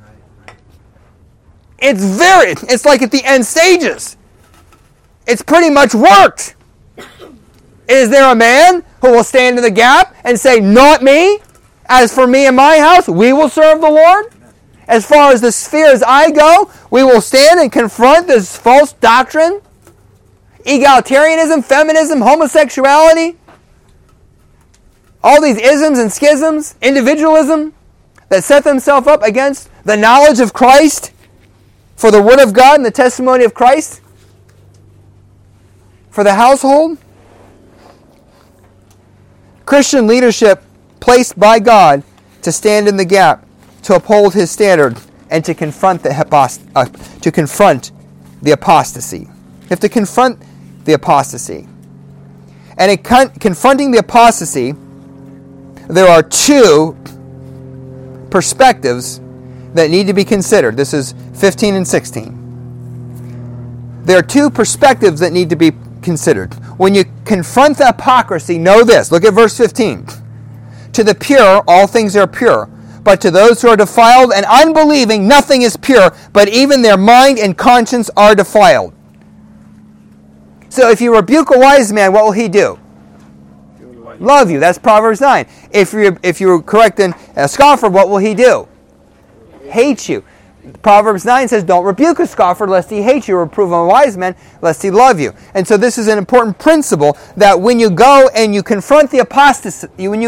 It's like at the end stages. It's pretty much worked. Is there a man who will stand in the gap and say, not me? As for me and my house, we will serve the Lord? As far as the spheres I go, we will stand and confront this false doctrine? Egalitarianism, feminism, homosexuality? All these isms and schisms, individualism, that set themselves up against the knowledge of Christ for the Word of God and the testimony of Christ for the household. Christian leadership placed by God to stand in the gap, to uphold His standard, and to confront the apostasy. You have to confront the apostasy. And in confronting the apostasy, there are two perspectives that need to be considered. This is 15 and 16. There are two perspectives that need to be considered. When you confront the hypocrisy, know this. Look at verse 15. To the pure, all things are pure. But to those who are defiled and unbelieving, nothing is pure, but even their mind and conscience are defiled. So if you rebuke a wise man, what will he do? Love you. That's Proverbs 9. If you're correcting a scoffer, what will he do? Hate you. Proverbs 9 says, don't rebuke a scoffer lest he hate you, or reprove a wise man lest he love you. And so this is an important principle, that when you go and you confront the apostates,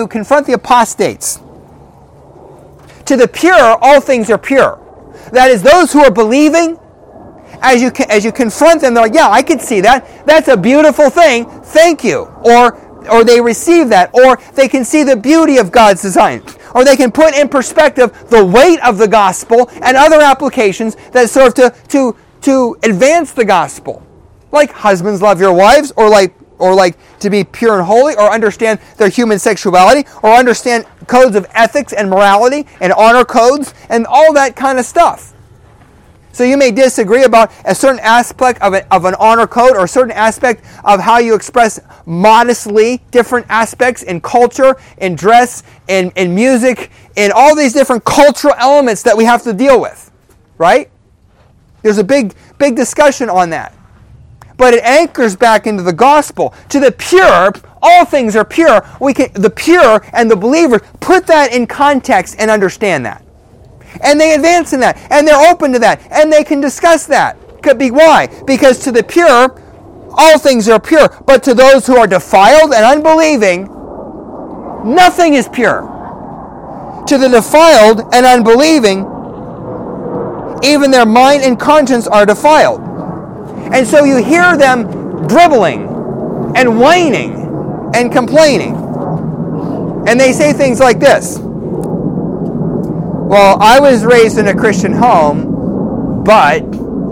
to the pure, all things are pure. That is, those who are believing, as you confront them, they're like, yeah, I could see that. That's a beautiful thing. Thank you. Or they receive that. Or they can see the beauty of God's design. Or they can put in perspective the weight of the gospel and other applications that serve to advance the gospel. Like husbands love your wives, or like to be pure and holy, or understand their human sexuality, or understand codes of ethics and morality and honor codes and all that kind of stuff. So you may disagree about a certain aspect of an honor code, or a certain aspect of how you express modestly different aspects in culture, in dress, in music, in all these different cultural elements that we have to deal with. Right? There's a big discussion on that. but it anchors back into the gospel. To the pure, all things are pure. The pure and the believers put that in context and understand that. And they advance in that, and they're open to that, and they can discuss that. Why? Because to the pure, all things are pure, but to those who are defiled and unbelieving, nothing is pure. To the defiled and unbelieving, even their mind and conscience are defiled. And so you hear them dribbling and whining and complaining. And they say things like this. Well, I was raised in a Christian home, but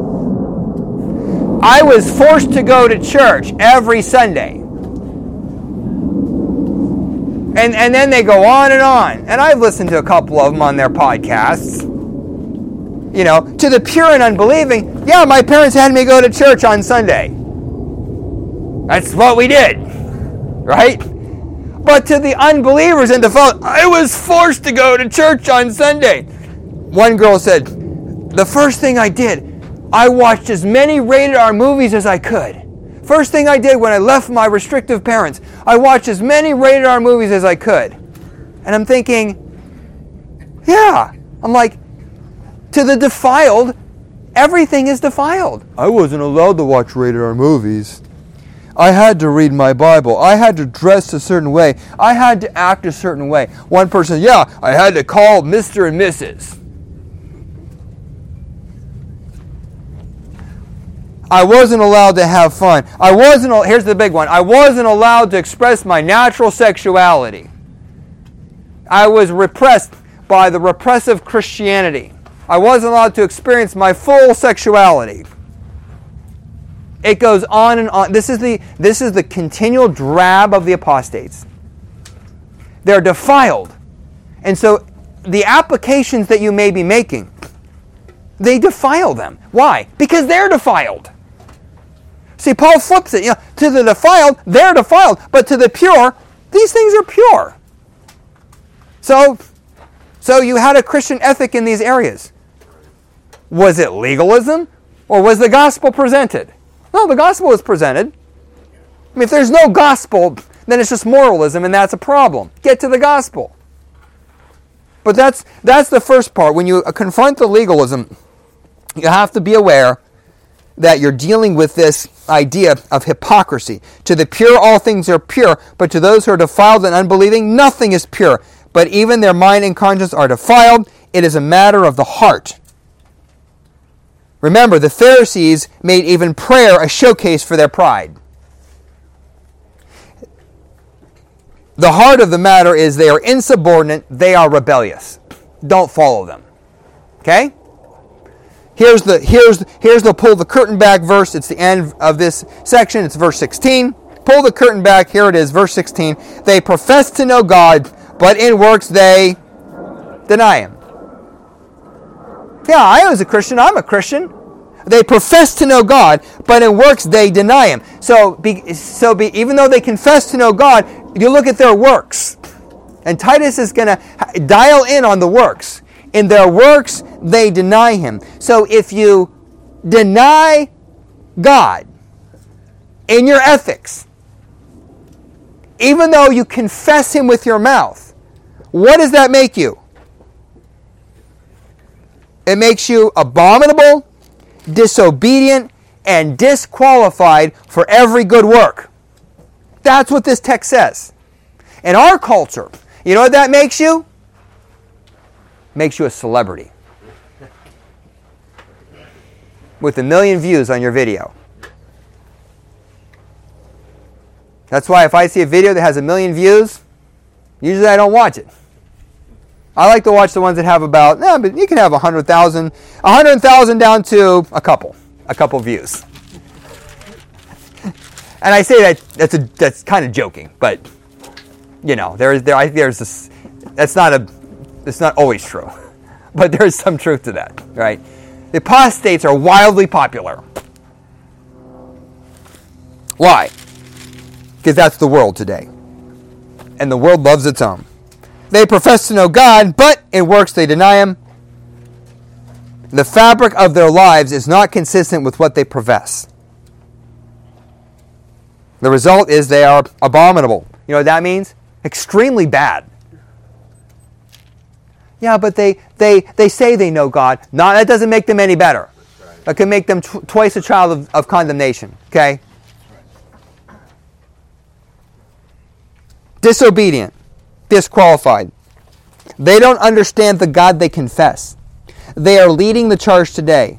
I was forced to go to church every Sunday. And then they go on. And I've listened to a couple of them on their podcasts. You know, to the pure and unbelieving, yeah, my parents had me go to church on Sunday. That's what we did. Right? But to the unbelievers and default, I was forced to go to church on Sunday. One girl said, the first thing I did, I watched as many rated R movies as I could. First thing I did when I left my restrictive parents, I watched as many rated R movies as I could. And I'm thinking, yeah. I'm like, to the defiled, everything is defiled. I wasn't allowed to watch rated R movies. I had to read my Bible. I had to dress a certain way. I had to act a certain way. One person, yeah, I had to call Mr. and Mrs. I wasn't allowed to have fun. Here's the big one. I wasn't allowed to express my natural sexuality. I was repressed by the repressive Christianity. I wasn't allowed to experience my full sexuality. It goes on and on. This is the continual drab of the apostates. They're defiled. And so the applications that you may be making, they defile them. Why? Because they're defiled. See, Paul flips it. To the defiled, they're defiled. But to the pure, these things are pure. So you had a Christian ethic in these areas. Was it legalism? Or was the gospel presented? No, the gospel was presented. I mean, if there's no gospel, then it's just moralism, and that's a problem. Get to the gospel. But that's the first part. When you confront the legalism, you have to be aware that you're dealing with this idea of hypocrisy. To the pure, all things are pure, but to those who are defiled and unbelieving, nothing is pure. But even their mind and conscience are defiled. It is a matter of the heart. Remember, the Pharisees made even prayer a showcase for their pride. The heart of the matter is they are insubordinate, they are rebellious. Don't follow them. Okay? Here's the pull the curtain back verse. It's the end of this section. It's verse 16. Pull the curtain back. Here it is, verse 16. They profess to know God, but in works they deny Him. Yeah, I was a Christian. I'm a Christian. They profess to know God, but in works they deny Him. Even though they confess to know God, you look at their works. And Titus is going to dial in on the works. In their works, they deny Him. So if you deny God in your ethics, even though you confess Him with your mouth, what does that make you? It makes you abominable, disobedient, and disqualified for every good work. That's what this text says. In our culture, you know what that makes you? Makes you a celebrity. With 1 million views on your video. That's why if I see a video that has 1 million views, usually I don't watch it. I like to watch the ones that have about, but you can have 100,000 down to a couple views. And I say that's kind of joking, but there's this. It's not always true, but there is some truth to that, right? The apostates are wildly popular. Why? Because that's the world today, and the world loves its own. They profess to know God, but in works they deny Him. The fabric of their lives is not consistent with what they profess. The result is they are abominable. You know what that means? Extremely bad. Yeah, but they say they know God. No, that doesn't make them any better. That can make them twice a child of condemnation. Okay? Disobedient. Disqualified. They don't understand the God they confess. They are leading the charge today.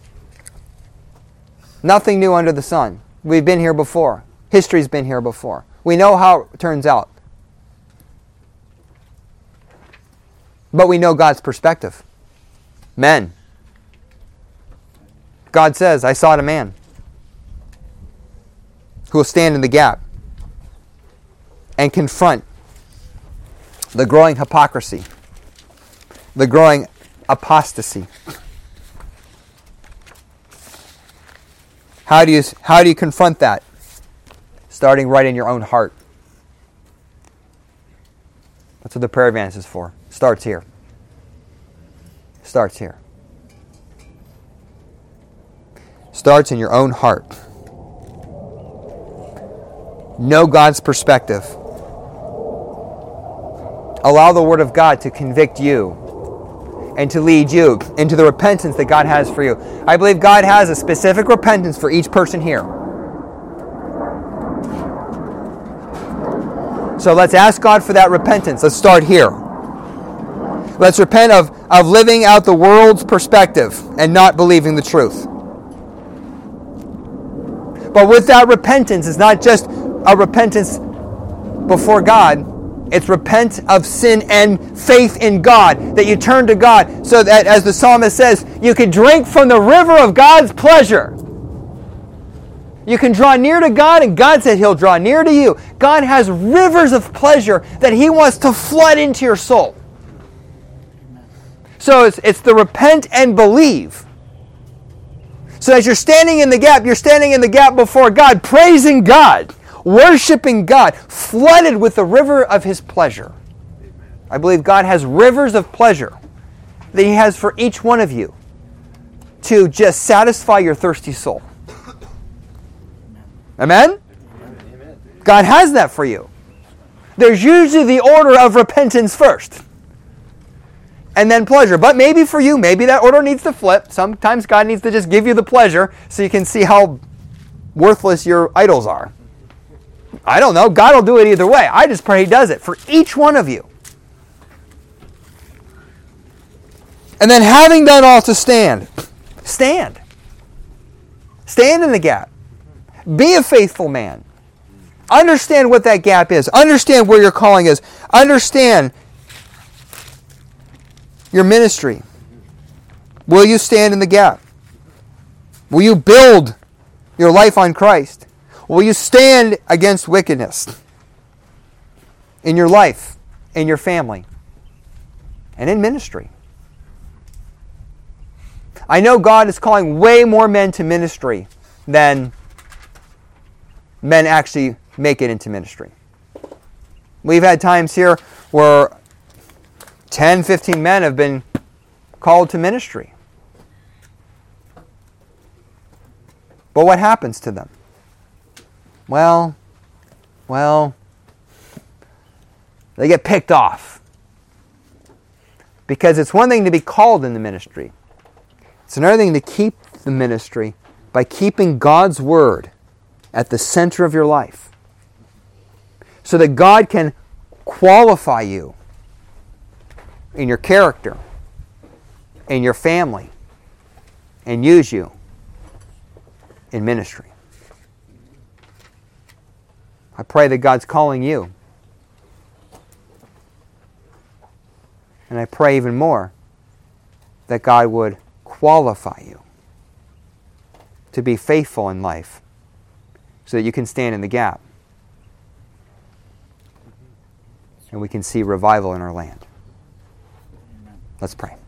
Nothing new under the sun. We've been here before. History's been here before. We know how it turns out. But we know God's perspective. Men. God says, I sought a man who will stand in the gap and confront the growing hypocrisy, the growing apostasy. How do you confront that? Starting right in your own heart. That's what the prayer advance is for. Starts here. Starts here. Starts in your own heart. Know God's perspective. Allow the Word of God to convict you and to lead you into the repentance that God has for you. I believe God has a specific repentance for each person here. So let's ask God for that repentance. Let's start here. Let's repent of living out the world's perspective and not believing the truth. But with that repentance, it's not just a repentance before God. It's repent of sin and faith in God. That you turn to God so that, as the psalmist says, you can drink from the river of God's pleasure. You can draw near to God, and God said He'll draw near to you. God has rivers of pleasure that He wants to flood into your soul. So it's the repent and believe. So as you're standing in the gap, you're standing in the gap before God, praising God, worshiping God, flooded with the river of His pleasure. I believe God has rivers of pleasure that He has for each one of you to just satisfy your thirsty soul. Amen? God has that for you. There's usually the order of repentance first. And then pleasure. But maybe for you, maybe that order needs to flip. Sometimes God needs to just give you the pleasure so you can see how worthless your idols are. I don't know. God will do it either way. I just pray He does it for each one of you. And then having done all to stand. Stand. Stand in the gap. Be a faithful man. Understand what that gap is. Understand where your calling is. Understand your ministry. Will you stand in the gap? Will you build your life on Christ? Will you stand against wickedness in your life, in your family, and in ministry? I know God is calling way more men to ministry than men actually make it into ministry. We've had times here where 10, 15 men have been called to ministry. But what happens to them? Well, they get picked off. Because it's one thing to be called in the ministry. It's another thing to keep the ministry by keeping God's Word at the center of your life. So that God can qualify you in your character, in your family, and use you in ministry. I pray that God's calling you. And I pray even more that God would qualify you to be faithful in life so that you can stand in the gap and we can see revival in our land. Let's pray.